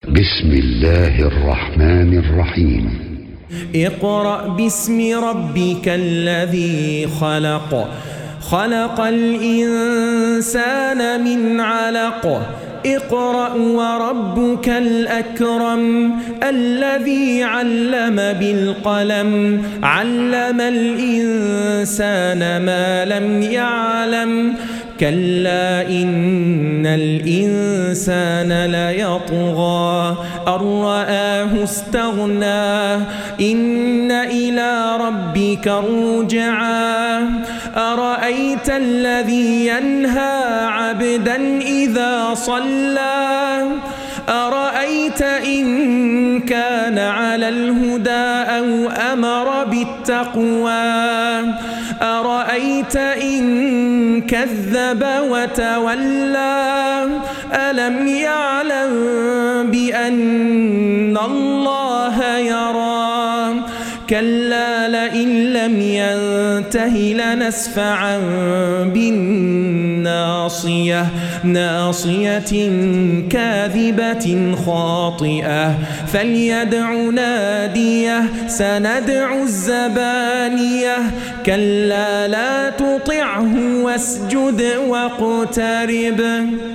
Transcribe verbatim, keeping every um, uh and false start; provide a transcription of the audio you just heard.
بسم الله الرحمن الرحيم. اقرأ باسم ربك الذي خلق خلق الإنسان من علق اقرأ وربك الأكرم الذي علم بالقلم علم الإنسان ما لم يعلم كلا إن الإنسان ليطغى أن رآه استغنى إن إلى ربك الرجعى أرأيت الذي ينهى عبدا إذا صلى أرأيت إن كان على الهدى أو أمر بالتقوى أرأيت إن كذب وتولى ألم يعلم بأن الله يرى كلا لئن لم ينته لنسفعا بالناصية ناصية كاذبة خاطئة فليدع ناديه سندع الزبانية كلا لا تطعه واسجد واقترب.